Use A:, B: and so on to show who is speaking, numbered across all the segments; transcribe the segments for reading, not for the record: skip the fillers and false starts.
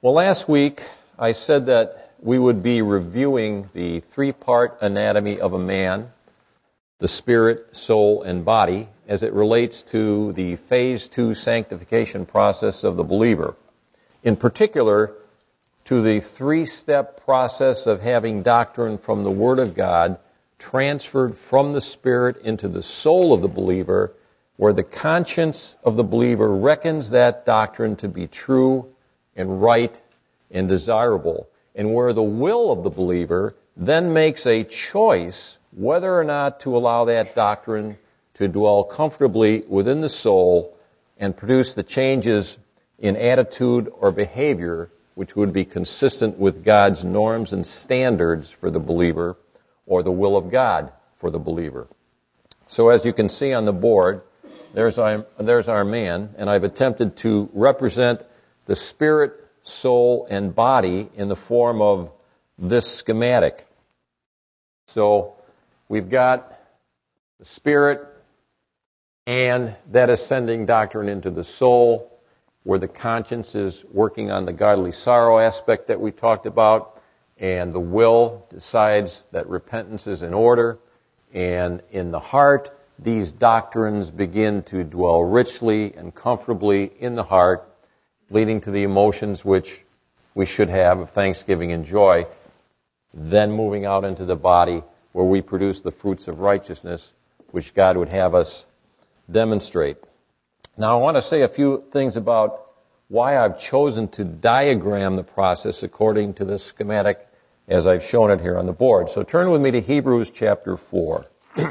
A: Well, last week I said that we would be reviewing the three-part anatomy of a man, the spirit, soul, and body, as it relates to the phase 2 sanctification process of the believer. In particular, to the three-step process of having doctrine from the Word of God transferred from the spirit into the soul of the believer, where the conscience of the believer reckons that doctrine to be true and right and desirable, and where the will of the believer then makes a choice whether or not to allow that doctrine to dwell comfortably within the soul and produce the changes in attitude or behavior which would be consistent with God's norms and standards for the believer or the will of God for the believer. So as you can see on the board, there's our man, and I've attempted to represent the spirit, soul, and body in the form of this schematic. So we've got the spirit and that ascending doctrine into the soul, where the conscience is working on the godly sorrow aspect that we talked about, and the will decides that repentance is in order, and in the heart, these doctrines begin to dwell richly and comfortably in the heart, leading to the emotions which we should have of thanksgiving and joy, then moving out into the body where we produce the fruits of righteousness which God would have us demonstrate. Now I want to say a few things about why I've chosen to diagram the process according to this schematic as I've shown it here on the board. So turn with me to Hebrews chapter 4.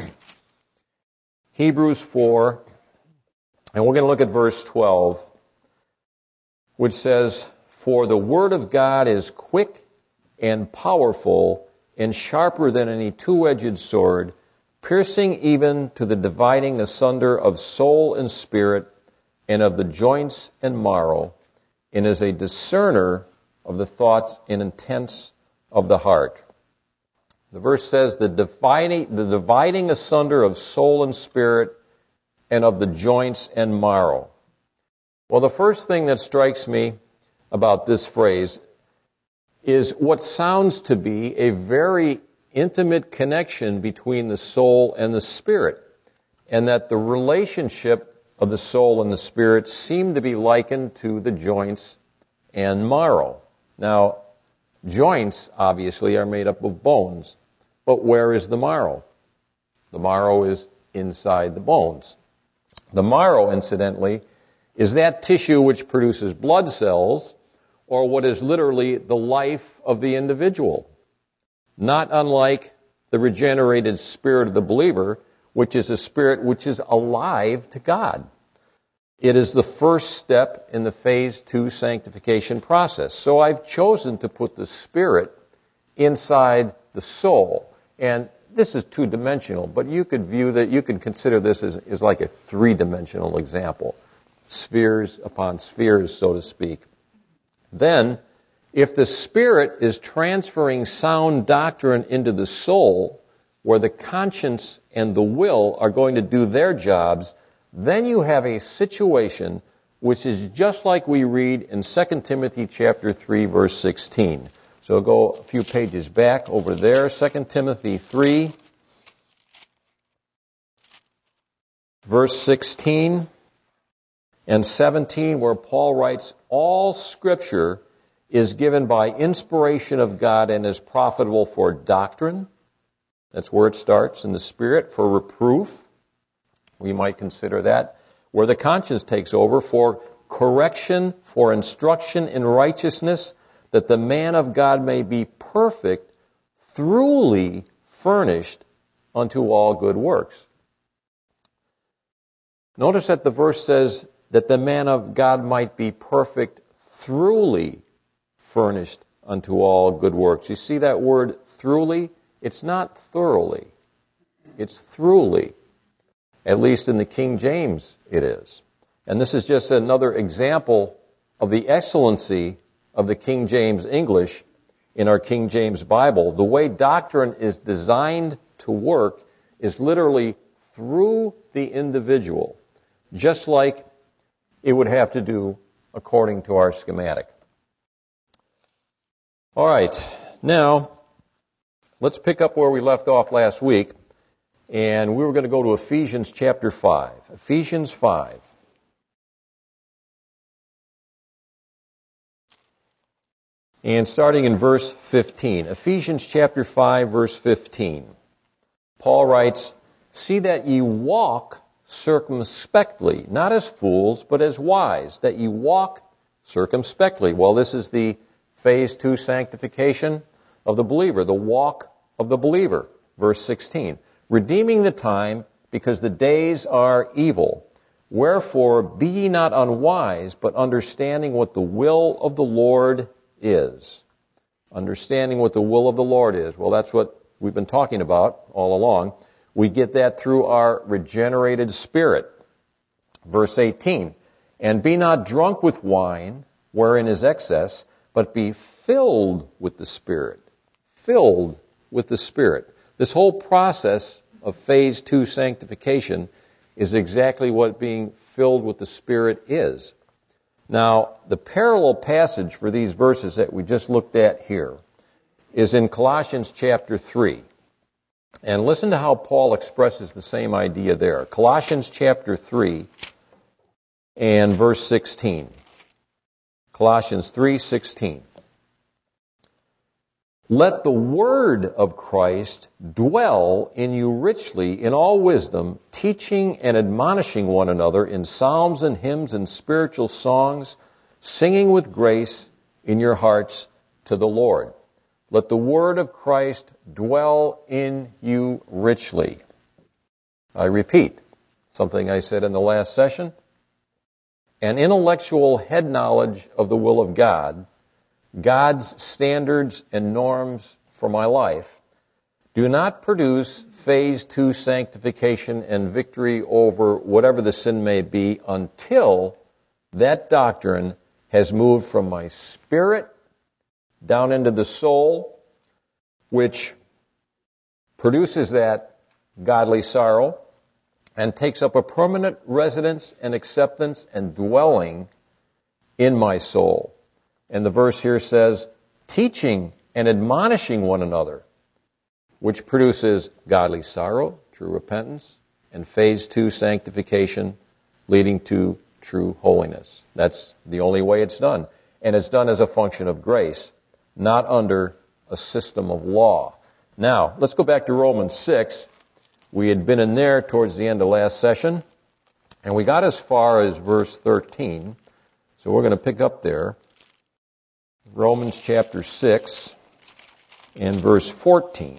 A: Hebrews 4, and we're going to look at verse 12, which says, "For the word of God is quick and powerful and sharper than any two-edged sword, piercing even to the dividing asunder of soul and spirit and of the joints and marrow, and is a discerner of the thoughts and intents of the heart." The verse says, the dividing asunder of soul and spirit and of the joints and marrow. Well, the first thing that strikes me about this phrase is what sounds to be a very intimate connection between the soul and the spirit, and that the relationship of the soul and the spirit seem to be likened to the joints and marrow. Now, joints, obviously, are made up of bones, but where is the marrow? The marrow is inside the bones. The marrow, incidentally, is that tissue which produces blood cells, or what is literally the life of the individual. Not unlike the regenerated spirit of the believer, which is a spirit which is alive to God. It is the first step in the phase 2 sanctification process. So I've chosen to put the spirit inside the soul. And this is two-dimensional, but you could consider this as like a three-dimensional example. Spheres upon spheres, so to speak. Then, if the spirit is transferring sound doctrine into the soul, where the conscience and the will are going to do their jobs, then you have a situation which is just like we read in 2 Timothy chapter 3, verse 16. So go a few pages back over there, 2 Timothy 3, verse 16 and 17, where Paul writes, "All Scripture is given by inspiration of God and is profitable for doctrine." That's where it starts, in the Spirit, for reproof. We might consider that where the conscience takes over, for correction, for instruction in righteousness, that the man of God may be perfect, thoroughly furnished unto all good works. Notice that the verse says that the man of God might be perfect, thoroughly furnished unto all good works. You see that word thoroughly? It's not thoroughly. It's thoroughly. At least in the King James it is. And this is just another example of the excellency of the King James English in our King James Bible. The way doctrine is designed to work is literally through the individual, just like it would have to do according to our schematic. All right, now let's pick up where we left off last week, and we were going to go to Ephesians chapter 5. Ephesians 5. And starting in verse 15. Ephesians chapter 5, verse 15. Paul writes, "See that ye walk circumspectly, not as fools, but as wise, that ye walk circumspectly." Well, this is the phase 2 sanctification of the believer, the walk of the believer. Verse 16, "Redeeming the time, because the days are evil. Wherefore be ye not unwise, but understanding what the will of the Lord is." Understanding what the will of the Lord is. Well, that's what we've been talking about all along. We get that through our regenerated spirit. Verse 18, "And be not drunk with wine, wherein is excess, but be filled with the Spirit." Filled with the Spirit. This whole process of phase 2 sanctification is exactly what being filled with the Spirit is. Now, the parallel passage for these verses that we just looked at here is in Colossians chapter 3. And listen to how Paul expresses the same idea there. Colossians chapter 3 and verse 16. Colossians 3:16. "Let the word of Christ dwell in you richly in all wisdom, teaching and admonishing one another in psalms and hymns and spiritual songs, singing with grace in your hearts to the Lord." Let the word of Christ dwell in you richly. I repeat something I said in the last session. An intellectual head knowledge of the will of God, God's standards and norms for my life, do not produce phase 2 sanctification and victory over whatever the sin may be until that doctrine has moved from my spirit down into the soul, which produces that godly sorrow and takes up a permanent residence and acceptance and dwelling in my soul. And the verse here says, teaching and admonishing one another, which produces godly sorrow, true repentance, and phase 2 sanctification, leading to true holiness. That's the only way it's done. And it's done as a function of grace, not under a system of law. Now, let's go back to Romans 6. We had been in there towards the end of last session, and we got as far as verse 13. So we're going to pick up there. Romans chapter 6 and verse 14.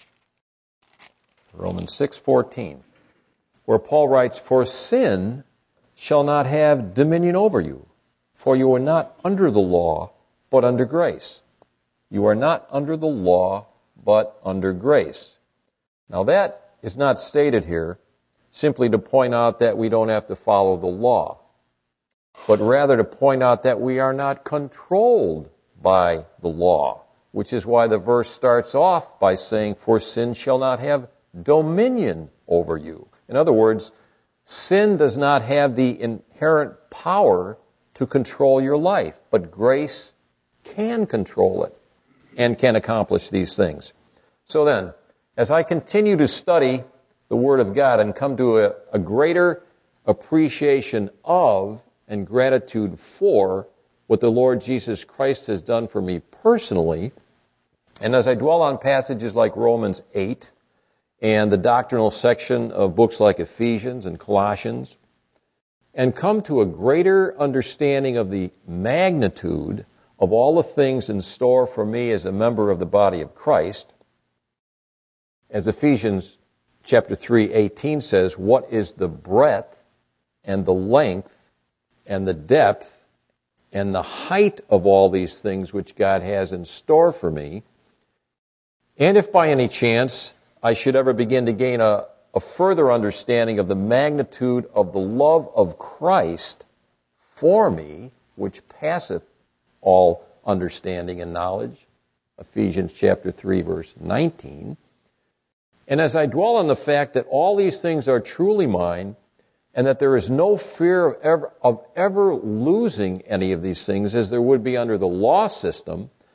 A: Romans 6:14, where Paul writes, "For sin shall not have dominion over you, for you are not under the law, but under grace." You are not under the law, but under grace. Now that is not stated here simply to point out that we don't have to follow the law, but rather to point out that we are not controlled by the law, which is why the verse starts off by saying, "For sin shall not have dominion over you." In other words, sin does not have the inherent power to control your life, but grace can control it and can accomplish these things. So then, as I continue to study the Word of God and come to a greater appreciation of and gratitude for what the Lord Jesus Christ has done for me personally, and as I dwell on passages like Romans 8 and the doctrinal section of books like Ephesians and Colossians, and come to a greater understanding of the magnitude of all the things in store for me as a member of the body of Christ, as Ephesians chapter 3:18 says, "What is the breadth and the length and the depth and the height of all these things which God has in store for me?" And if by any chance I should ever begin to gain a further understanding of the magnitude of the love of Christ for me, which passeth all understanding and knowledge, Ephesians chapter 3, verse 19, and as I dwell on the fact that all these things are truly mine, and that there is no fear of ever losing any of these things as there would be under the law system,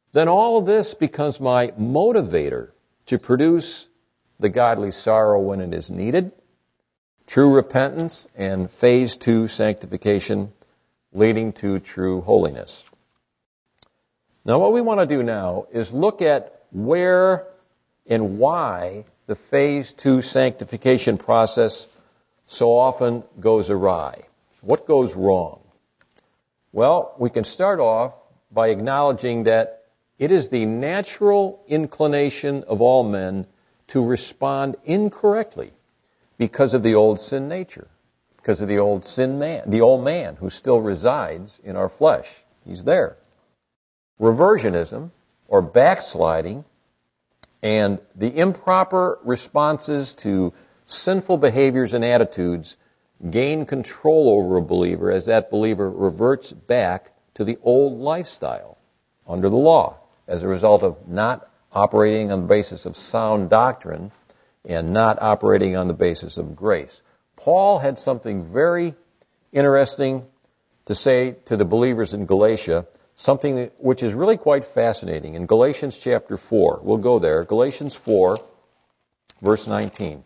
A: then all of this becomes my motivator to produce the godly sorrow when it is needed, true repentance, and phase 2 sanctification, leading to true holiness. Now, what we want to do now is look at where and why the phase 2 sanctification process so often goes awry. What goes wrong? Well, we can start off by acknowledging that it is the natural inclination of all men to respond incorrectly because of the old sin nature, because of the old sin man, the old man who still resides in our flesh. He's there. Reversionism, or backsliding, and the improper responses to sinful behaviors and attitudes gain control over a believer as that believer reverts back to the old lifestyle under the law as a result of not operating on the basis of sound doctrine and not operating on the basis of grace. Paul had something very interesting to say to the believers in Galatia, something which is really quite fascinating. In Galatians chapter 4, we'll go there, Galatians 4, verse 19.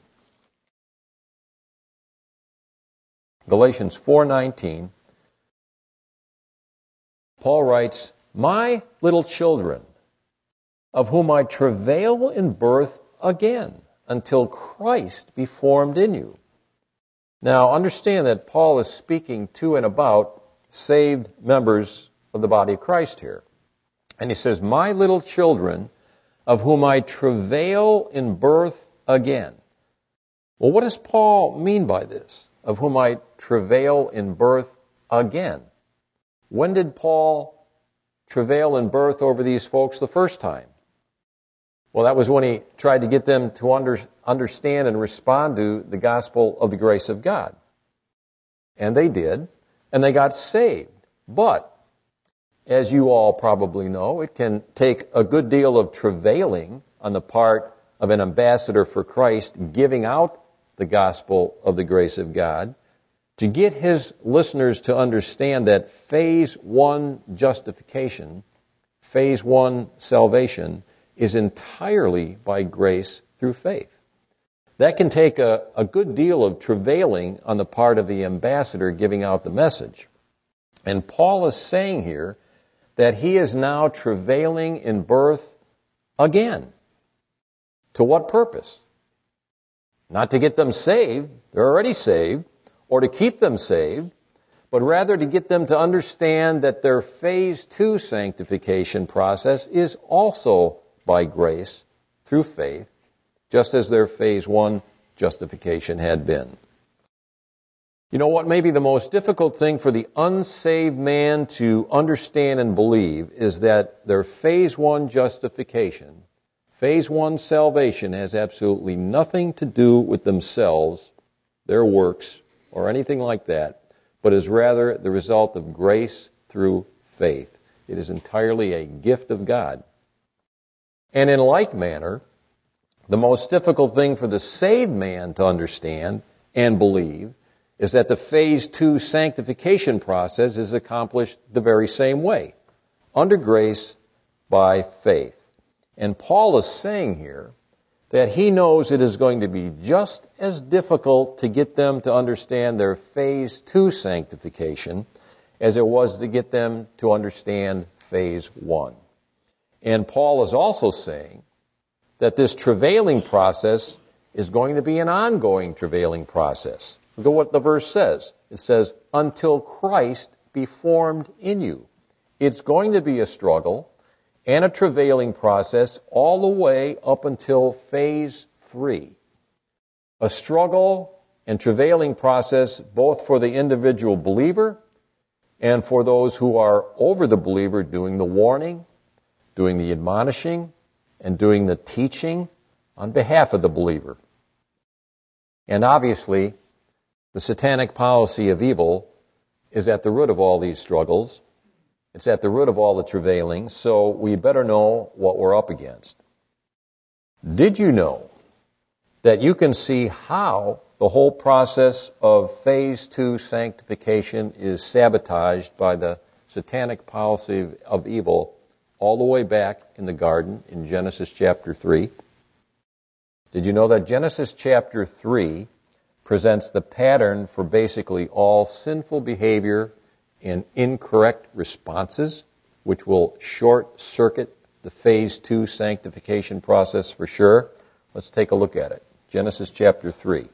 A: Galatians 4:19, Paul writes, "My little children, of whom I travail in birth again, until Christ be formed in you." Now, understand that Paul is speaking to and about saved members of the body of Christ here. And he says, "My little children, of whom I travail in birth again." Well, what does Paul mean by this? Of whom I travail in birth again. When did Paul travail in birth over these folks the first time? Well, that was when he tried to get them to understand and respond to the gospel of the grace of God. And they did, and they got saved. But, as you all probably know, it can take a good deal of travailing on the part of an ambassador for Christ giving out the gospel of the grace of God to get his listeners to understand that phase 1 justification, phase 1 salvation, is entirely by grace through faith. That can take a good deal of travailing on the part of the ambassador giving out the message. And Paul is saying here that he is now travailing in birth again. To what purpose? Not to get them saved, they're already saved, or to keep them saved, but rather to get them to understand that their phase 2 sanctification process is also by grace through faith, just as their phase 1 justification had been. You know what may be the most difficult thing for the unsaved man to understand and believe is that their phase 1 justification, phase 1 salvation, has absolutely nothing to do with themselves, their works, or anything like that, but is rather the result of grace through faith. It is entirely a gift of God. And in like manner, the most difficult thing for the saved man to understand and believe is that the phase 2 sanctification process is accomplished the very same way, under grace by faith. And Paul is saying here that he knows it is going to be just as difficult to get them to understand their phase 2 sanctification as it was to get them to understand phase 1. And Paul is also saying that this travailing process is going to be an ongoing travailing process. Look at what the verse says. It says, "Until Christ be formed in you." It's going to be a struggle and a travailing process all the way up until phase 3. A struggle and travailing process both for the individual believer and for those who are over the believer doing the warning, doing the admonishing, and doing the teaching on behalf of the believer. And obviously, the satanic policy of evil is at the root of all these struggles. It's at the root of all the travailing, so we better know what we're up against. Did you know that you can see how the whole process of phase 2 sanctification is sabotaged by the satanic policy of evil all the way back in the garden in Genesis chapter 3. Did you know that Genesis chapter 3 presents the pattern for basically all sinful behavior and incorrect responses, which will short-circuit the phase 2 sanctification process for sure? Let's take a look at it. Genesis chapter 3.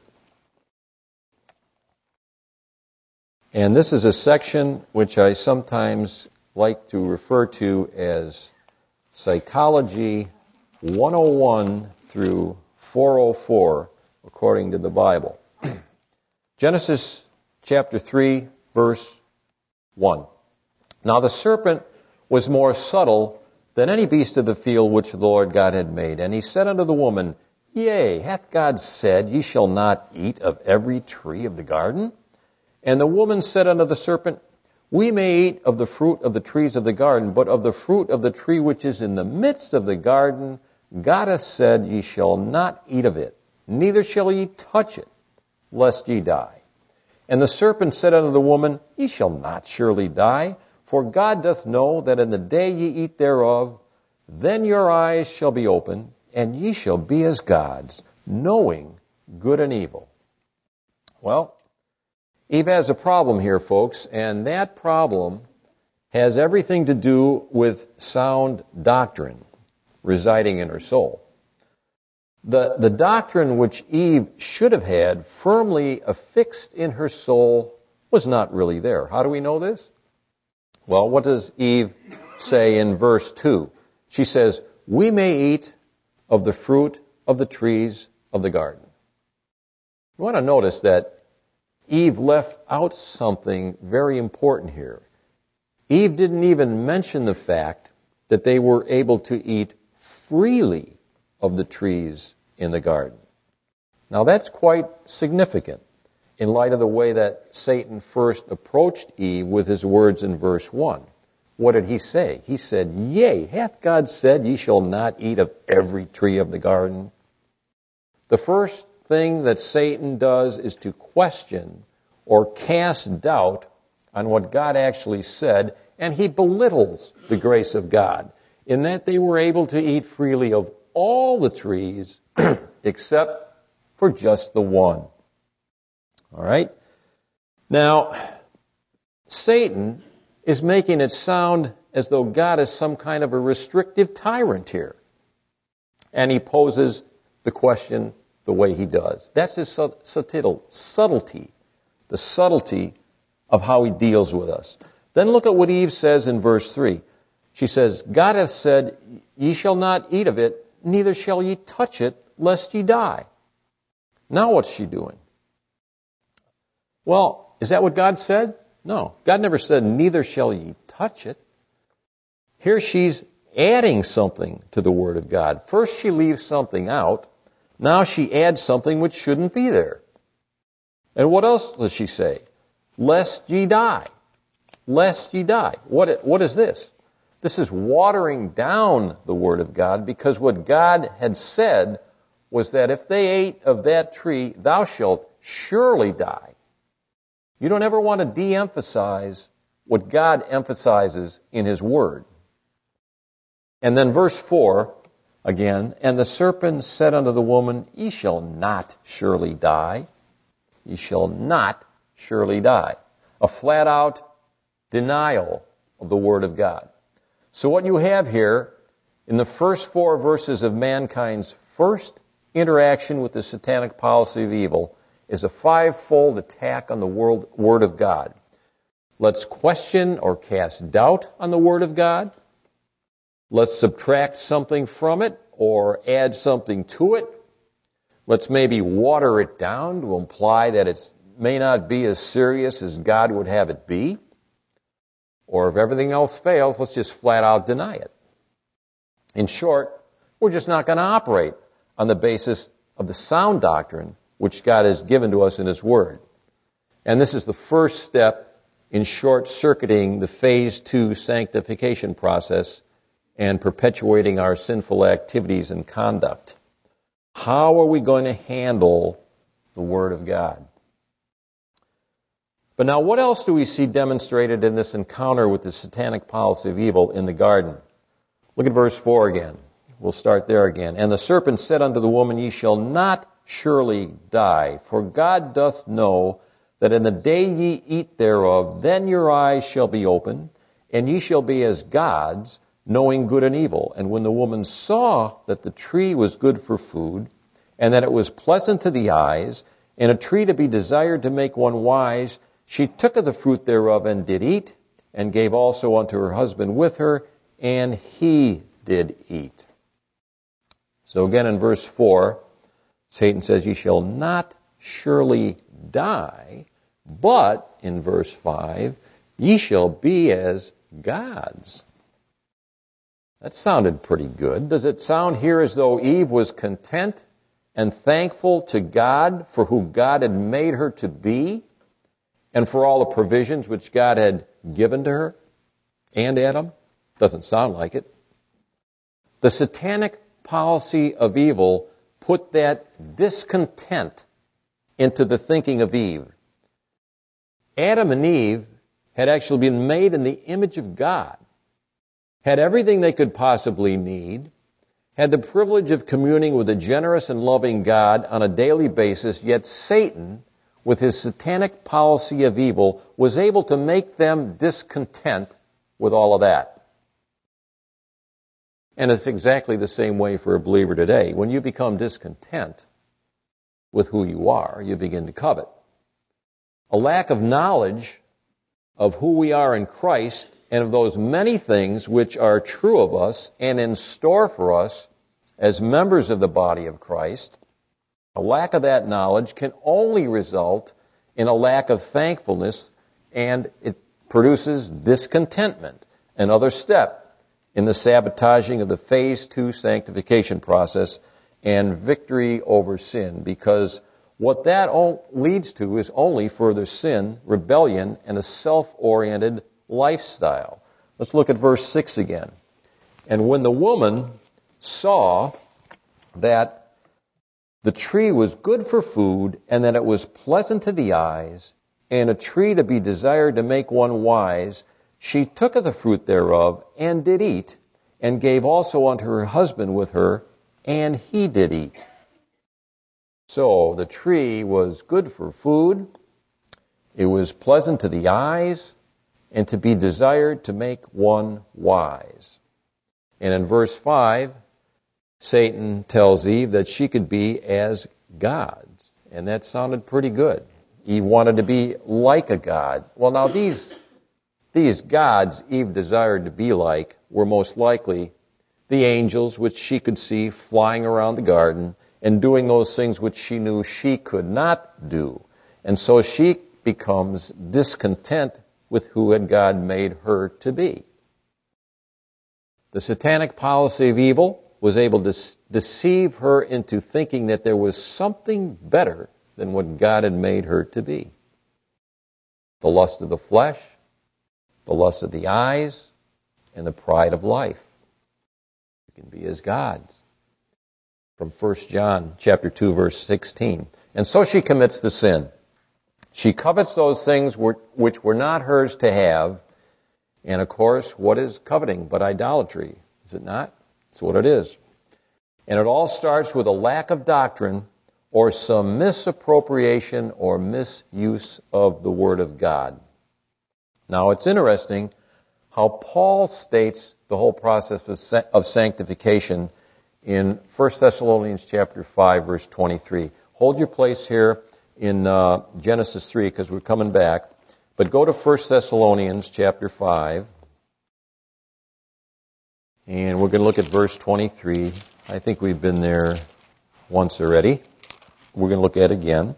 A: And this is a section which I sometimes like to refer to as Psychology 101 through 404, according to the Bible. Genesis chapter 3, verse 1. Now the serpent was more subtle than any beast of the field which the Lord God had made. And he said unto the woman, Yea, hath God said, Ye shall not eat of every tree of the garden? And the woman said unto the serpent, We may eat of the fruit of the trees of the garden, but of the fruit of the tree which is in the midst of the garden, God hath said, Ye shall not eat of it, neither shall ye touch it, lest ye die. And the serpent said unto the woman, Ye shall not surely die, for God doth know that in the day ye eat thereof, then your eyes shall be opened, and ye shall be as gods, knowing good and evil. Well, Eve has a problem here, folks, and that problem has everything to do with sound doctrine residing in her soul. The doctrine which Eve should have had firmly affixed in her soul was not really there. How do we know this? Well, what does Eve say in verse 2? She says, We may eat of the fruit of the trees of the garden. You want to notice that Eve left out something very important here. Eve didn't even mention the fact that they were able to eat freely of the trees in the garden. Now that's quite significant in light of the way that Satan first approached Eve with his words in verse 1. What did he say? He said, Yea, hath God said, Ye shall not eat of every tree of the garden? The first thing that Satan does is to question or cast doubt on what God actually said, and he belittles the grace of God in that they were able to eat freely of all the trees except for just the one. All right? Now, Satan is making it sound as though God is some kind of a restrictive tyrant here. And he poses the question the way he does. That's his subtlety, the subtlety of how he deals with us. Then look at what Eve says in verse 3. She says, God hath said, Ye shall not eat of it, neither shall ye touch it, lest ye die. Now what's she doing? Well, is that what God said? No. God never said, neither shall ye touch it. Here she's adding something to the Word of God. First she leaves something out. Now she adds something which shouldn't be there. And what else does she say? Lest ye die. Lest ye die. What is this? This is watering down the Word of God, because what God had said was that if they ate of that tree, thou shalt surely die. You don't ever want to de-emphasize what God emphasizes in His Word. And then verse 4, again, And the serpent said unto the woman, Ye shall not surely die. Ye shall not surely die. A flat-out denial of the Word of God. So what you have here in the first 4 verses of mankind's first interaction with the satanic policy of evil is a 5-fold attack on the Word of God. Let's question or cast doubt on the Word of God. Let's subtract something from it or add something to it. Let's maybe water it down to imply that it may not be as serious as God would have it be. Or if everything else fails, let's just flat out deny it. In short, we're just not going to operate on the basis of the sound doctrine which God has given to us in His Word. And this is the first step in short-circuiting the phase 2 sanctification process and perpetuating our sinful activities and conduct. How are we going to handle the Word of God? But now what else do we see demonstrated in this encounter with the satanic policy of evil in the garden? Look at verse 4 again. We'll start there again. And the serpent said unto the woman, Ye shall not surely die, for God doth know that in the day ye eat thereof, then your eyes shall be opened, and ye shall be as gods, knowing good and evil. And when the woman saw that the tree was good for food, and that it was pleasant to the eyes, and a tree to be desired to make one wise, she took of the fruit thereof and did eat, and gave also unto her husband with her, and he did eat. So again in verse 4, Satan says, Ye shall not surely die, but in verse 5, ye shall be as gods. That sounded pretty good. Does it sound here as though Eve was content and thankful to God for who God had made her to be and for all the provisions which God had given to her and Adam? Doesn't sound like it. The satanic policy of evil put that discontent into the thinking of Eve. Adam and Eve had actually been made in the image of God, had everything they could possibly need, had the privilege of communing with a generous and loving God on a daily basis, yet Satan, with his satanic policy of evil, was able to make them discontent with all of that. And it's exactly the same way for a believer today. When you become discontent with who you are, you begin to covet. A lack of knowledge of who we are in Christ and of those many things which are true of us and in store for us as members of the body of Christ, a lack of that knowledge can only result in a lack of thankfulness, and it produces discontentment, another step in the sabotaging of the phase 2 sanctification process and victory over sin, because what that leads to is only further sin, rebellion, and a self-oriented lifestyle. Let's look at verse 6 again. And when the woman saw that the tree was good for food, and that it was pleasant to the eyes, and a tree to be desired to make one wise, she took of the fruit thereof, and did eat, and gave also unto her husband with her, and he did eat. So the tree was good for food, it was pleasant to the eyes, and to be desired to make one wise. And in verse 5, Satan tells Eve that she could be as gods. And that sounded pretty good. Eve wanted to be like a god. Well, now these gods Eve desired to be like were most likely the angels which she could see flying around the garden and doing those things which she knew she could not do. And so she becomes discontent with who had God made her to be. The satanic policy of evil was able to deceive her into thinking that there was something better than what God had made her to be. The lust of the flesh, the lust of the eyes, and the pride of life. You can be as gods. From 1 John chapter 2, verse 16. And so she commits the sin. She covets those things which were not hers to have. And of course, what is coveting but idolatry? Is it not? That's what it is. And it all starts with a lack of doctrine or some misappropriation or misuse of the Word of God. Now, it's interesting how Paul states the whole process of sanctification in 1 Thessalonians chapter 5, verse 23. Hold your place here in Genesis 3 because we're coming back. But go to 1 Thessalonians chapter 5. And we're going to look at verse 23. I think we've been there once already. We're going to look at it again.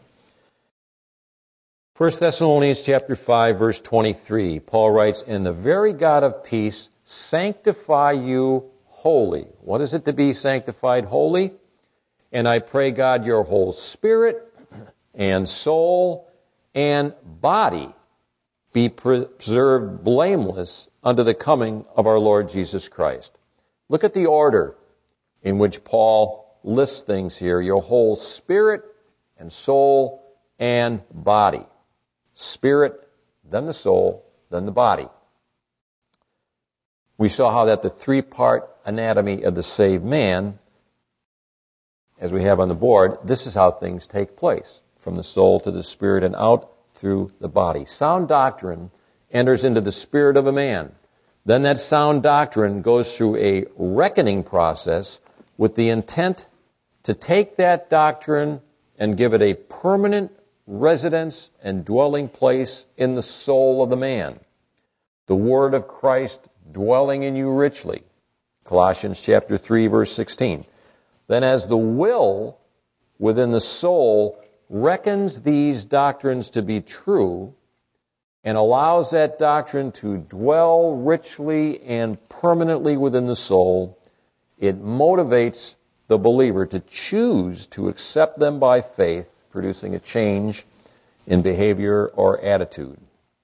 A: 1 Thessalonians chapter 5, verse 23. Paul writes, And the very God of peace sanctify you wholly. What is it to be sanctified wholly? And I pray God your whole spirit and soul and body be preserved blameless unto the coming of our Lord Jesus Christ. Look at the order in which Paul lists things here. Your whole spirit and soul and body. Spirit, then the soul, then the body. We saw how that the three-part anatomy of the saved man, as we have on the board, this is how things take place, from the soul to the spirit and out through the body. Sound doctrine enters into the spirit of a man. Then that sound doctrine goes through a reckoning process with the intent to take that doctrine and give it a permanent residence and dwelling place in the soul of the man. The word of Christ dwelling in you richly. Colossians chapter 3, verse 16. Then as the will within the soul reckons these doctrines to be true and allows that doctrine to dwell richly and permanently within the soul, it motivates the believer to choose to accept them by faith, producing a change in behavior or attitude.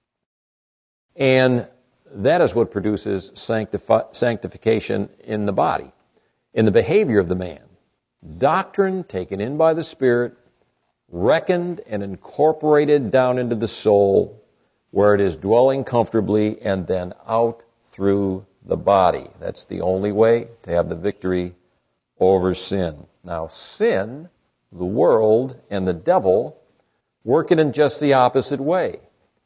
A: And that is what produces sanctification in the body, in the behavior of the man. Doctrine taken in by the Spirit, reckoned and incorporated down into the soul, where it is dwelling comfortably, and then out through the body. That's the only way to have the victory over sin. Now, sin, the world, and the devil work it in just the opposite way.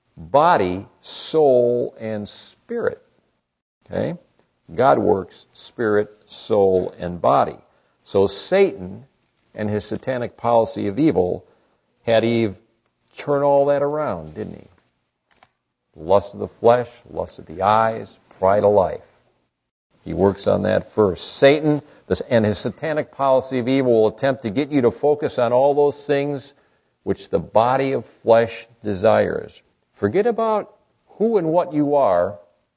A: Body, soul, and spirit. Okay? God works spirit, soul, and body. So Satan and his satanic policy of evil had Eve turn all that around, didn't he? Lust of the flesh, lust of the eyes, pride of life. He works on that first. Satan and his satanic policy of evil will attempt to get you to focus on all those things which the body of flesh desires. Forget about who and what you are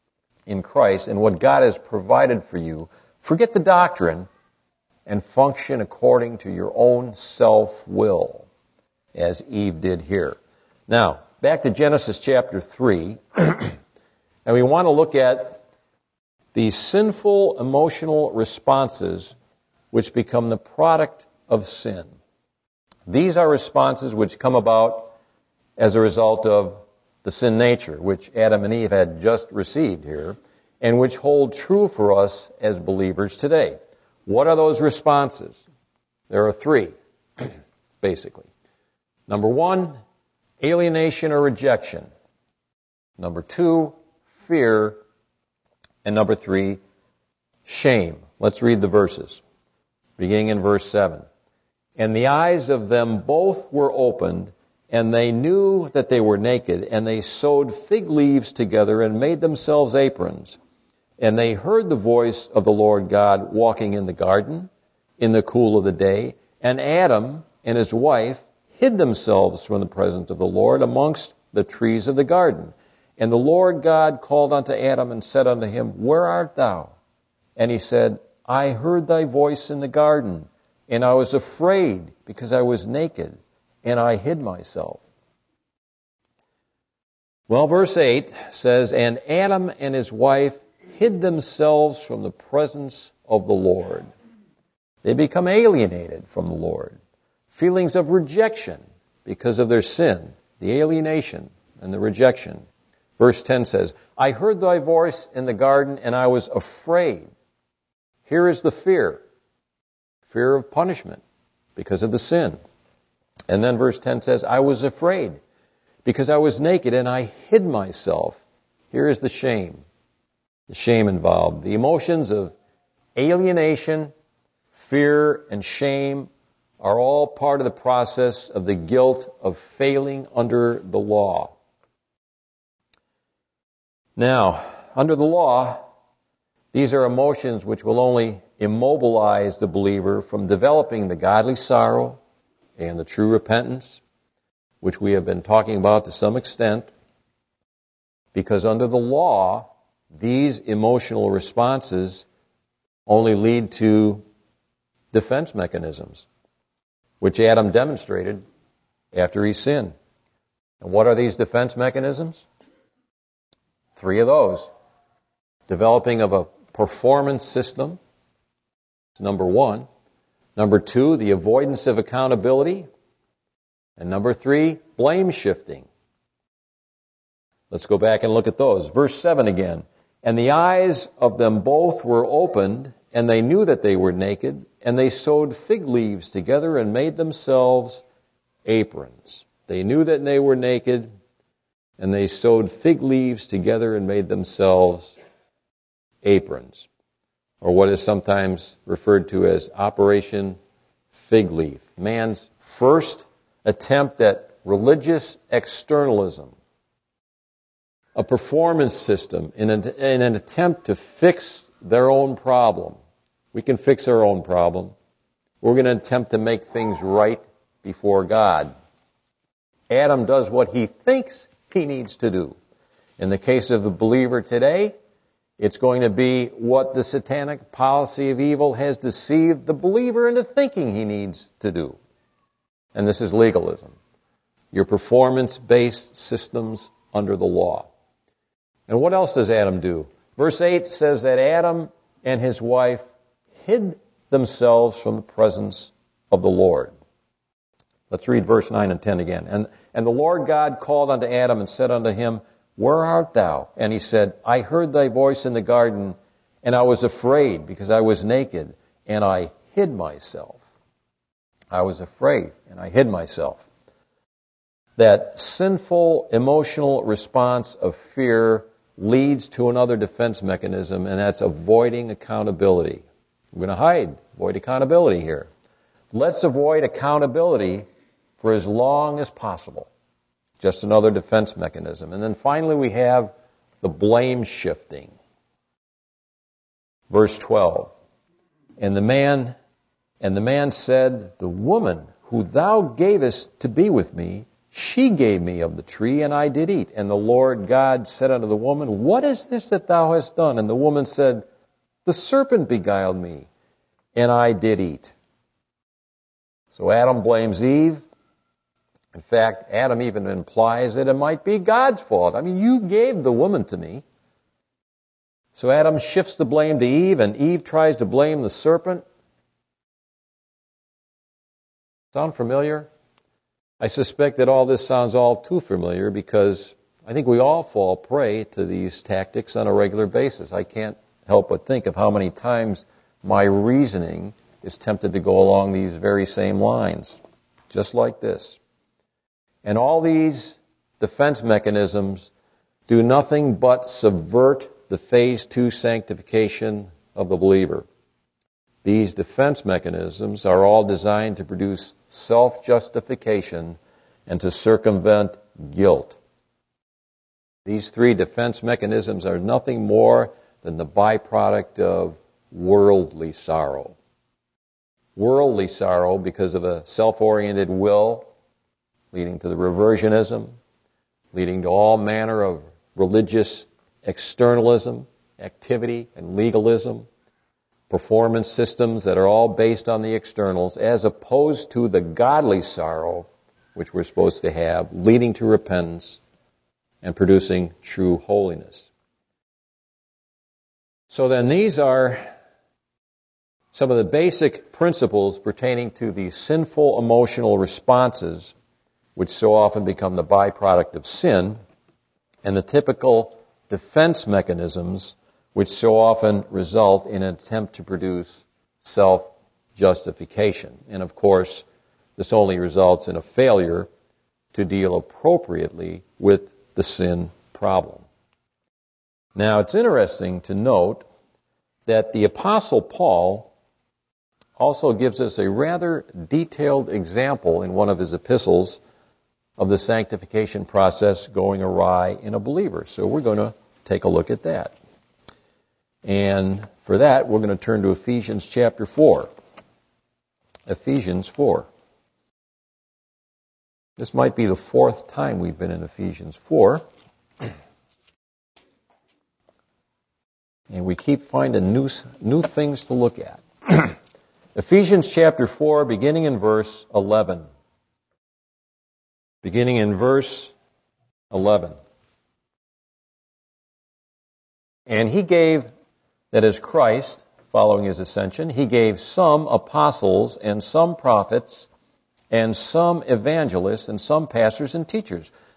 A: in Christ and what God has provided for you. Forget the doctrine and function according to your own self-will, as Eve did here. Now, back to Genesis chapter 3, and we want to look at the sinful emotional responses which become the product of sin. These are responses which come about as a result of the sin nature, which Adam and Eve had just received here, and which hold true for us as believers today. What are those responses? There are three, basically. Number one, alienation or rejection. Number two, fear. And number three, shame. Let's read the verses, beginning in verse 7. And the eyes of them both were opened, and they knew that they were naked, and they sewed fig leaves together and made themselves aprons. And they heard the voice of the Lord God walking in the garden in the cool of the day, and Adam and his wife hid themselves from the presence of the Lord amongst the trees of the garden. And the Lord God called unto Adam and said unto him, Where art thou? And he said, I heard thy voice in the garden, and I was afraid because I was naked, and I hid myself. Well, verse 8 says, And Adam and his wife hid themselves from the presence of the Lord. They become alienated from the Lord. Feelings of rejection because of their sin, the alienation and the rejection. Verse 10 says, I heard thy voice in the garden, and I was afraid. Here is the fear. Fear of punishment because of the sin. And then verse 10 says, I was afraid because I was naked and I hid myself. Here is the shame. The shame involved. The emotions of alienation, fear, and shame are all part of the process of the guilt of failing under the law. Now, under the law, these are emotions which will only immobilize the believer from developing the godly sorrow and the true repentance, which we have been talking about to some extent, because under the law, these emotional responses only lead to defense mechanisms, which Adam demonstrated after he sinned. And what are these defense mechanisms? Three of those. Developing of a performance system is number one. Number two, the avoidance of accountability. And number three, blame shifting. Let's go back and look at those. Verse 7 again. And the eyes of them both were opened, and they knew that they were naked, and they sewed fig leaves together and made themselves aprons. They knew that they were naked, and they sewed fig leaves together and made themselves aprons, or what is sometimes referred to as Operation Fig Leaf. Man's first attempt at religious externalism, a performance system in an attempt to fix their own problem. We can fix our own problem. We're going to attempt to make things right before God. Adam does what he thinks he needs to do. In the case of the believer today, it's going to be what the satanic policy of evil has deceived the believer into thinking he needs to do. And this is legalism. Your performance-based systems under the law. And what else does Adam do? Verse 8 says that Adam and his wife hid themselves from the presence of the Lord. Let's read verse 9 and 10 again. And the Lord God called unto Adam and said unto him, Where art thou? And he said, I heard thy voice in the garden, and I was afraid because I was naked, and I hid myself. I was afraid, and I hid myself. That sinful emotional response of fear leads to another defense mechanism, and that's avoiding accountability. We're going to avoid accountability here. Let's avoid accountability for as long as possible. Just another defense mechanism. And then finally we have the blame shifting. Verse 12. And the man said, The woman who thou gavest to be with me, she gave me of the tree, and I did eat. And the Lord God said unto the woman, What is this that thou hast done? And the woman said, The serpent beguiled me, and I did eat. So Adam blames Eve. In fact, Adam even implies that it might be God's fault. I mean, you gave the woman to me. So Adam shifts the blame to Eve, and Eve tries to blame the serpent. Sound familiar? I suspect that all this sounds all too familiar because I think we all fall prey to these tactics on a regular basis. I can't help but think of how many times my reasoning is tempted to go along these very same lines, just like this. And all these defense mechanisms do nothing but subvert the phase 2 sanctification of the believer. These defense mechanisms are all designed to produce self-justification and to circumvent guilt. These three defense mechanisms are nothing more than the byproduct of worldly sorrow. Worldly sorrow because of a self-oriented will, leading to the reversionism, leading to all manner of religious externalism, activity, and legalism, performance systems that are all based on the externals, as opposed to the godly sorrow which we're supposed to have, leading to repentance and producing true holiness. So then these are some of the basic principles pertaining to the sinful emotional responses which so often become the byproduct of sin, and the typical defense mechanisms which so often result in an attempt to produce self-justification. And of course, this only results in a failure to deal appropriately with the sin problem. Now, it's interesting to note that the Apostle Paul also gives us a rather detailed example in one of his epistles of the sanctification process going awry in a believer. So we're going to take a look at that. And for that, we're going to turn to Ephesians chapter 4. Ephesians 4. This might be the fourth time we've been in Ephesians 4. And we keep finding new things to look at. Ephesians chapter 4, beginning in verse 11. Beginning in verse 11. And he gave, that is Christ, following his ascension, he gave some apostles and some prophets and some evangelists and some pastors and teachers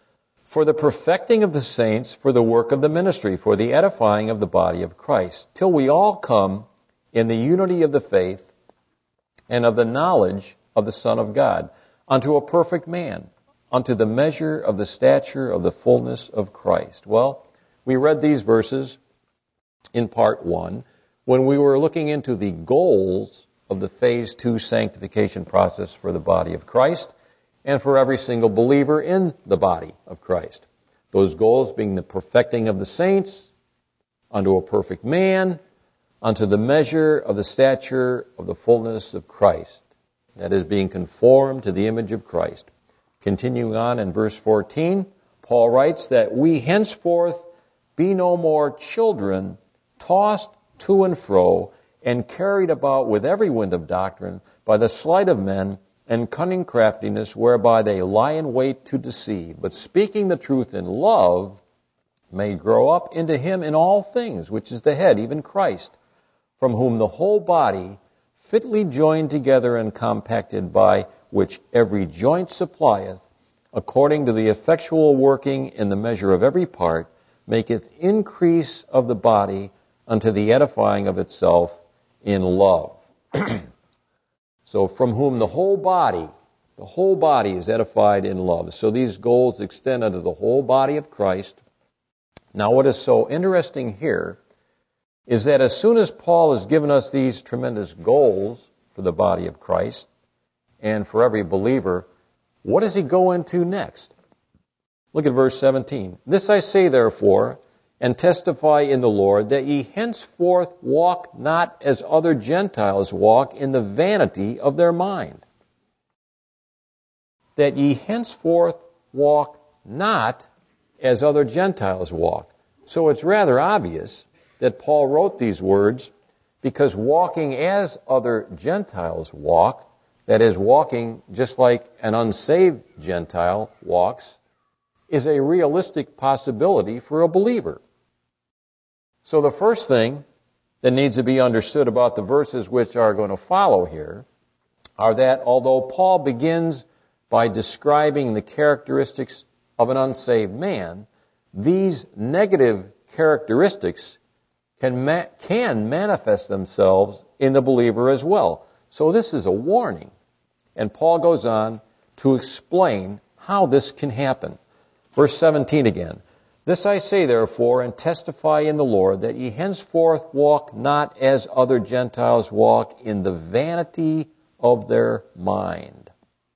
A: for the perfecting of the saints, for the work of the ministry, for the edifying of the body of Christ, till we all come in the unity of the faith and of the knowledge of the Son of God, unto a perfect man, unto the measure of the stature of the fullness of Christ. Well, we read these verses in part 1 when we were looking into the goals of the phase 2 sanctification process for the body of Christ and for every single believer in the body of Christ. Those goals being the perfecting of the saints, unto a perfect man, unto the measure of the stature of the fullness of Christ. That is, being conformed to the image of Christ. Continuing on in verse 14, Paul writes that we henceforth be no more children, tossed to and fro, and carried about with every wind of doctrine by the sleight of men and cunning craftiness, whereby they lie in wait to deceive. But speaking the truth in love, may grow up into him in all things, which is the head, even Christ, from whom the whole body, fitly joined together and compacted by which every joint supplieth, according to the effectual working in the measure of every part, maketh increase of the body unto the edifying of itself in love. So from whom the whole body is edified in love. So these goals extend unto the whole body of Christ. Now what is so interesting here is that as soon as Paul has given us these tremendous goals for the body of Christ and for every believer, what does he go into next? Look at verse 17. This I say therefore, and testify in the Lord, that ye henceforth walk not as other Gentiles walk in the vanity of their mind. That ye henceforth walk not as other Gentiles walk. So it's rather obvious that Paul wrote these words because walking as other Gentiles walk, that is, walking just like an unsaved Gentile walks, is a realistic possibility for a believer. So the first thing that needs to be understood about the verses which are going to follow here are that although Paul begins by describing the characteristics of an unsaved man, these negative characteristics can manifest themselves in the believer as well. So this is a warning. And Paul goes on to explain how this can happen. Verse 17 again. This I say therefore, and testify in the Lord, that ye henceforth walk not as other Gentiles walk in the vanity of their mind.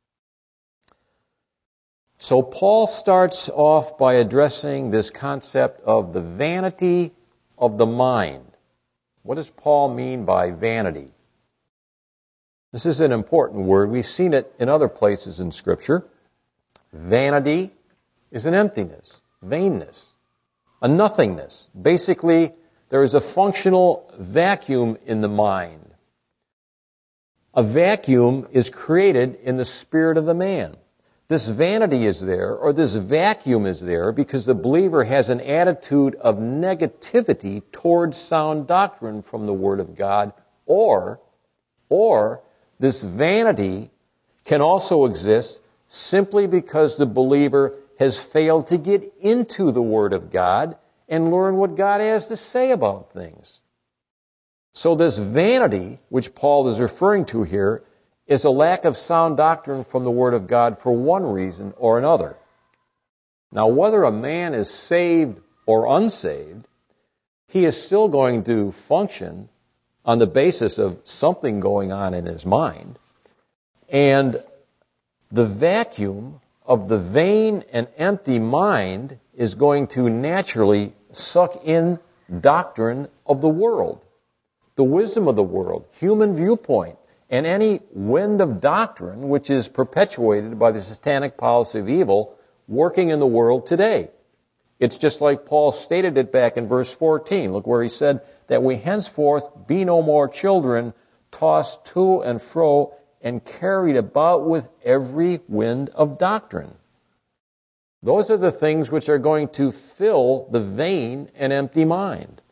A: So Paul starts off by addressing this concept of the vanity of the mind. What does Paul mean by vanity? This is an important word. We've seen it in other places in Scripture. Vanity is an emptiness, vainness, a nothingness. Basically, there is a functional vacuum in the mind. A vacuum is created in the spirit of the man. This vanity is there, or this vacuum is there, because the believer has an attitude of negativity towards sound doctrine from the Word of God, or this vanity can also exist simply because the believer has failed to get into the Word of God and learn what God has to say about things. So this vanity, which Paul is referring to here, is a lack of sound doctrine from the Word of God for one reason or another. Now, whether a man is saved or unsaved, he is still going to function on the basis of something going on in his mind. And the vacuum of the vain and empty mind is going to naturally suck in doctrine of the world, the wisdom of the world, human viewpoint, and any wind of doctrine which is perpetuated by the satanic policy of evil working in the world today. It's just like Paul stated it back in verse 14. Look where he said that we henceforth be no more children, tossed to and fro and carried about with every wind of doctrine. Those are the things which are going to fill the vain and empty mind.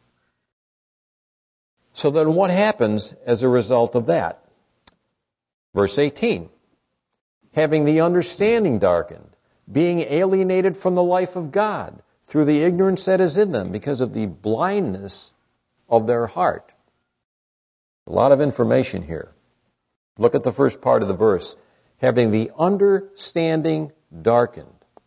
A: So then what happens as a result of that? Verse 18. Having the understanding darkened, being alienated from the life of God through the ignorance that is in them because of the blindness of their heart. A lot of information here. Look at the first part of the verse. Having the understanding darkened.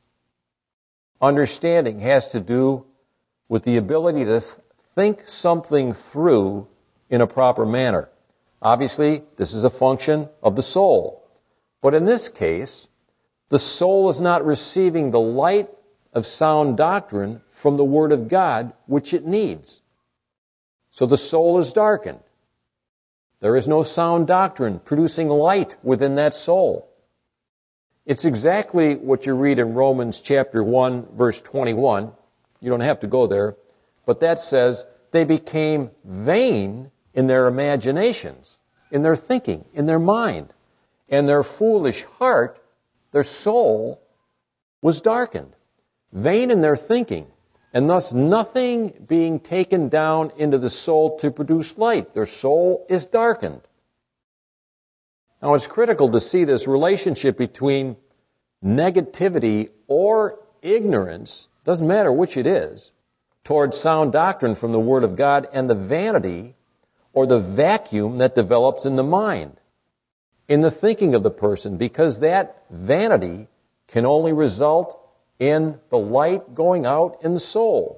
A: Understanding has to do with the ability to think something through in a proper manner. Obviously, this is a function of the soul. But in this case, the soul is not receiving the light of sound doctrine from the Word of God, which it needs. So the soul is darkened. There is no sound doctrine producing light within that soul. It's exactly what you read in Romans chapter 1, verse 21. You don't have to go there. But that says, they became vain in their imaginations, in their thinking, in their mind. And their foolish heart, their soul, was darkened. Vain in their thinking, and thus nothing being taken down into the soul to produce light. Their soul is darkened. Now it's critical to see this relationship between negativity or ignorance, doesn't matter which it is, towards sound doctrine from the Word of God and the vanity or the vacuum that develops in the mind, in the thinking of the person, because that vanity can only result in the light going out in the soul.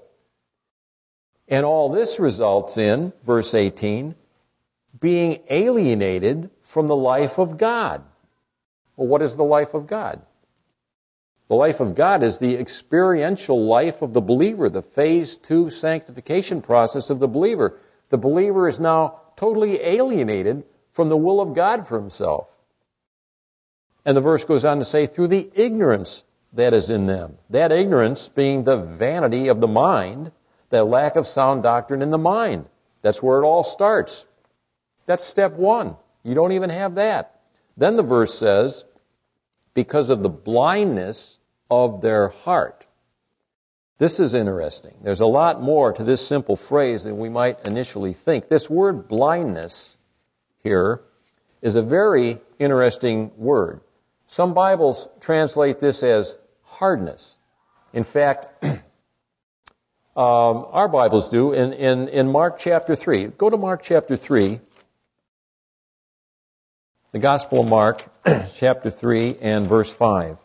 A: And all this results in, verse 18, being alienated from the life of God. Well, what is the life of God? The life of God is the experiential life of the believer, the phase 2 sanctification process of the believer. The believer is now totally alienated from the will of God for himself. And the verse goes on to say, through the ignorance that is in them. That ignorance being the vanity of the mind, that lack of sound doctrine in the mind. That's where it all starts. That's step 1. You don't even have that. Then the verse says, because of the blindness of their heart. This is interesting. There's a lot more to this simple phrase than we might initially think. This word blindness here is a very interesting word. Some Bibles translate this as hardness. In fact, our Bibles do in Mark chapter 3. Go to Mark chapter 3. The Gospel of Mark, chapter 3 and verse 5.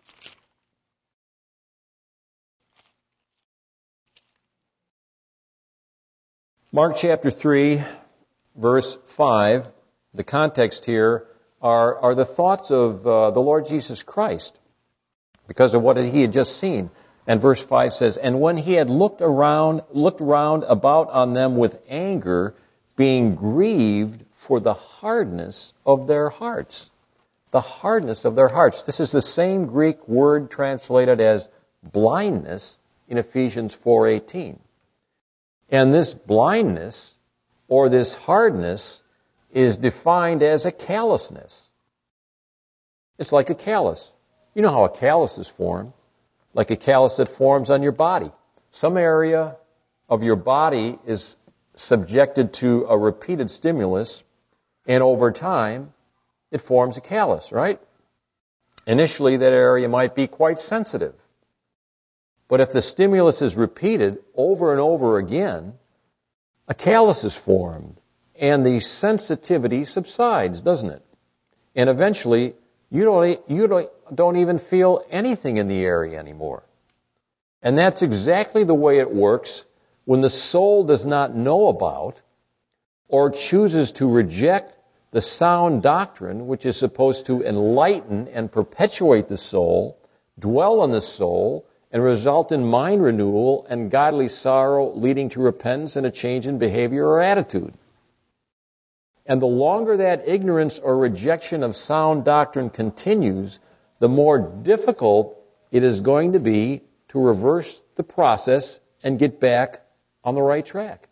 A: Mark chapter 3, verse 5, the context here are the thoughts of the Lord Jesus Christ because of what he had just seen. And verse 5 says, and when he had looked round about on them with anger, being grieved for the hardness of their hearts. The hardness of their hearts. This is the same Greek word translated as blindness in Ephesians 4:18. And this blindness, or this hardness, is defined as a callousness. It's like a callus. You know how a callus is formed, like a callus that forms on your body. Some area of your body is subjected to a repeated stimulus, and over time, it forms a callus, right? Initially, that area might be quite sensitive. But if the stimulus is repeated over and over again, a callus is formed, and the sensitivity subsides, doesn't it? And eventually, you don't even feel anything in the area anymore. And that's exactly the way it works when the soul does not know about or chooses to reject the sound doctrine which is supposed to enlighten and perpetuate the soul, dwell on the soul, and result in mind renewal and godly sorrow leading to repentance and a change in behavior or attitude. And the longer that ignorance or rejection of sound doctrine continues, the more difficult it is going to be to reverse the process and get back on the right track.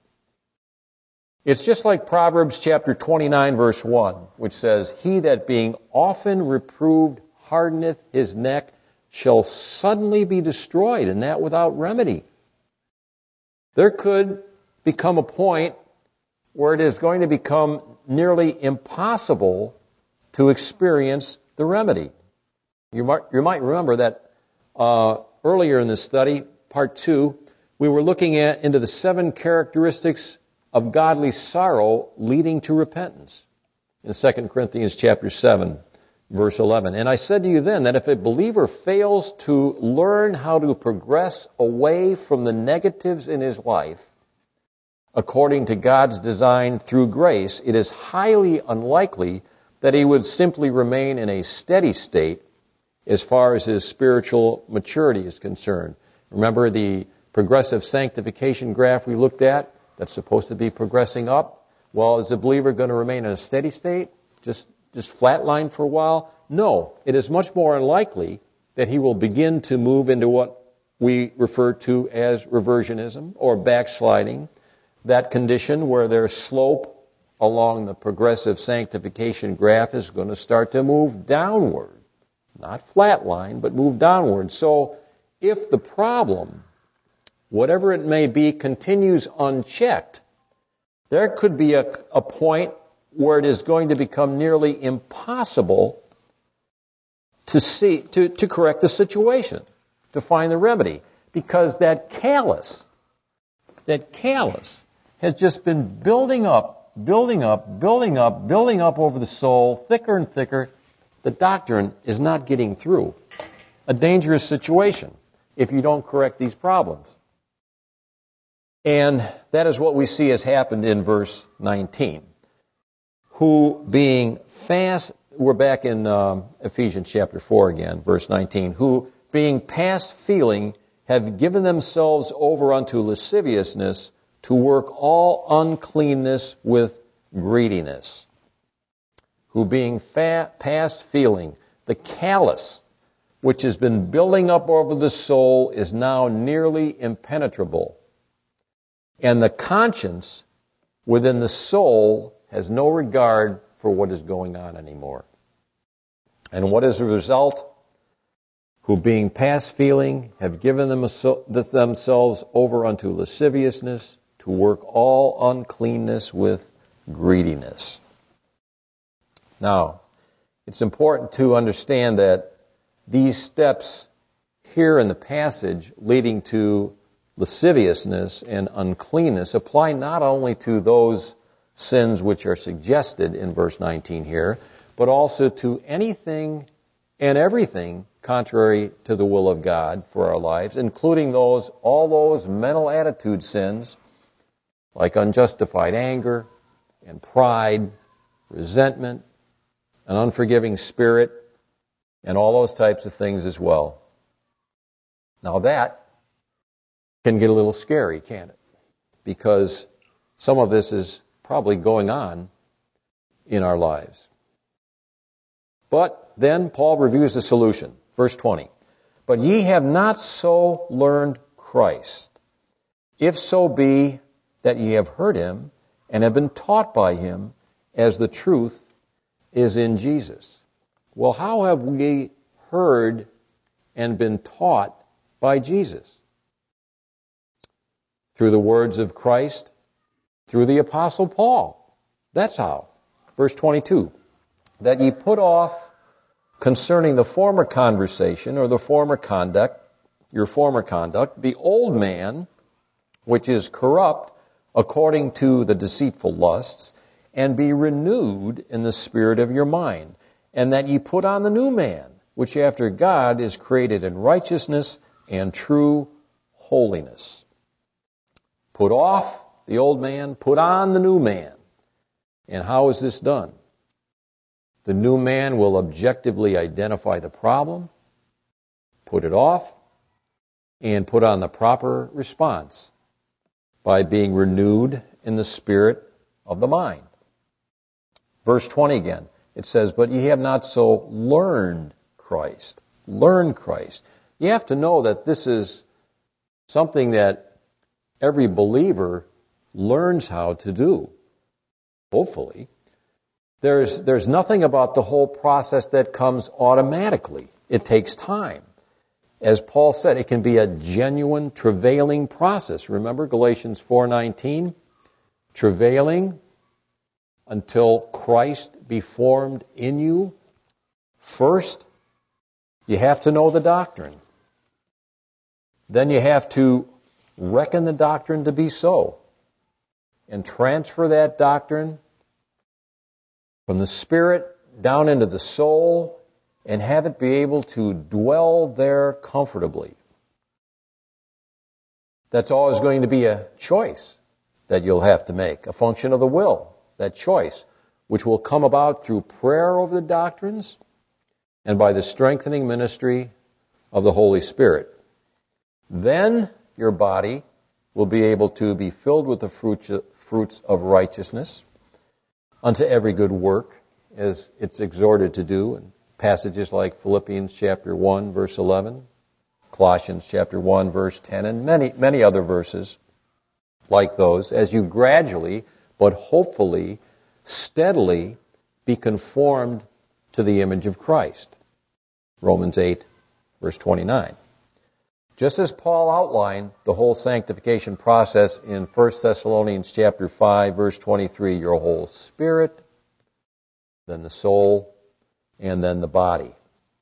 A: It's just like Proverbs chapter 29, verse 1, which says, he that being often reproved hardeneth his neck shall suddenly be destroyed, and that without remedy. There could become a point where it is going to become nearly impossible to experience the remedy. You might remember that Earlier in this study, part 2, we were looking into the 7 characteristics of godly sorrow leading to repentance in 2 Corinthians chapter 7, verse 11. And I said to you then that if a believer fails to learn how to progress away from the negatives in his life, according to God's design through grace, it is highly unlikely that he would simply remain in a steady state as far as his spiritual maturity is concerned. Remember the progressive sanctification graph we looked at? That's supposed to be progressing up. Well, is the believer going to remain in a steady state? Just flatline for a while? No. It is much more unlikely that he will begin to move into what we refer to as reversionism or backsliding, that condition where their slope along the progressive sanctification graph is going to start to move downward. Not flatline, but move downward. So if the problem, whatever it may be, continues unchecked, there could be a point where it is going to become nearly impossible to correct the situation, to find the remedy, because that callus has just been building up over the soul, thicker and thicker. The doctrine is not getting through. A dangerous situation if you don't correct these problems. And that is what we see has happened in verse 19. Who being fast, we're back in Ephesians chapter 4 again, verse 19. Who being past feeling have given themselves over unto lasciviousness to work all uncleanness with greediness. Who being past feeling, the callus which has been building up over the soul is now nearly impenetrable. And the conscience within the soul has no regard for what is going on anymore. And what is the result? Who being past feeling have given themselves over unto lasciviousness to work all uncleanness with greediness. Now, it's important to understand that these steps here in the passage leading to lasciviousness and uncleanness apply not only to those sins which are suggested in verse 19 here, but also to anything and everything contrary to the will of God for our lives, including all those mental attitude sins like unjustified anger and pride, resentment, an unforgiving spirit, and all those types of things as well. Now that can get a little scary, can't it? Because some of this is probably going on in our lives. But then Paul reviews the solution. Verse 20. But ye have not so learned Christ, if so be that ye have heard him and have been taught by him, as the truth is in Jesus. Well, how have we heard and been taught by Jesus? Through the words of Christ, through the Apostle Paul. That's how. Verse 22. That ye put off concerning the former conversation or the former conduct, your former conduct, the old man, which is corrupt according to the deceitful lusts, and be renewed in the spirit of your mind, and that ye put on the new man, which after God is created in righteousness and true holiness. Put off the old man, put on the new man. And how is this done? The new man will objectively identify the problem, put it off, and put on the proper response by being renewed in the spirit of the mind. Verse 20 again, it says, but ye have not so learned Christ. Learn Christ. You have to know that this is something that every believer learns how to do. Hopefully. There's nothing about the whole process that comes automatically. It takes time. As Paul said, it can be a genuine, travailing process. Remember Galatians 4:19? Travailing until Christ be formed in you. First, you have to know the doctrine. then you have to reckon the doctrine to be so and transfer that doctrine from the spirit down into the soul and have it be able to dwell there comfortably. That's always going to be a choice that you'll have to make, a function of the will, that choice, which will come about through prayer over the doctrines and by the strengthening ministry of the Holy Spirit. Then your body will be able to be filled with the fruits of righteousness unto every good work, as it's exhorted to do in passages like Philippians chapter 1, verse 11, Colossians chapter 1, verse 10, and many other verses like those, as you gradually, but hopefully, steadily be conformed to the image of Christ. Romans 8, verse 29. Just as Paul outlined the whole sanctification process in 1 Thessalonians chapter 5, verse 23, your whole spirit, then the soul, and then the body.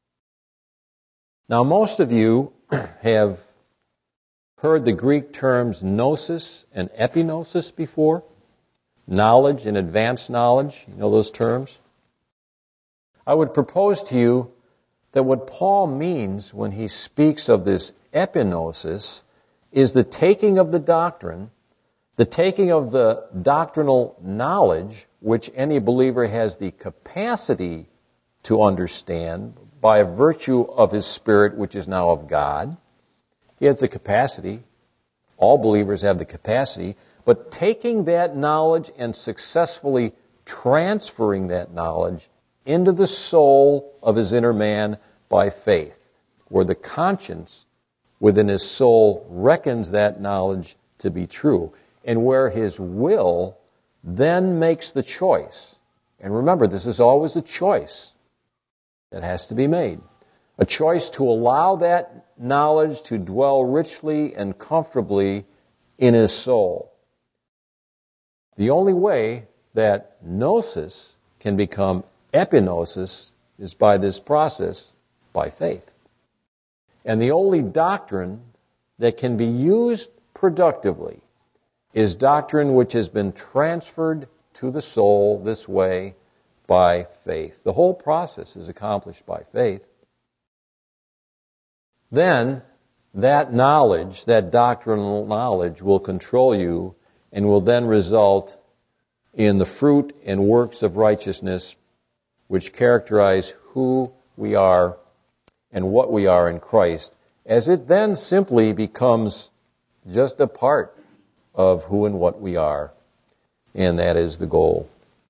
A: Now, most of you have heard the Greek terms gnosis and epignosis before. Knowledge and advanced knowledge. You know those terms? I would propose to you that what Paul means when he speaks of this epignosis is the taking of the doctrine, the taking of the doctrinal knowledge, which any believer has the capacity to understand by virtue of his spirit, which is now of God. He has the capacity. All believers have the capacity. But taking that knowledge and successfully transferring that knowledge into the soul of his inner man by faith, where the conscience within his soul reckons that knowledge to be true, and where his will then makes the choice. And remember, this is always a choice that has to be made. A choice to allow that knowledge to dwell richly and comfortably in his soul. The only way that gnosis can become epignosis is by this process, by faith. And the only doctrine that can be used productively is doctrine which has been transferred to the soul this way by faith. The whole process is accomplished by faith. Then that knowledge, that doctrinal knowledge, will control you and will then result in the fruit and works of righteousness which characterize who we are and what we are in Christ, as it then simply becomes just a part of who and what we are. And that is the goal.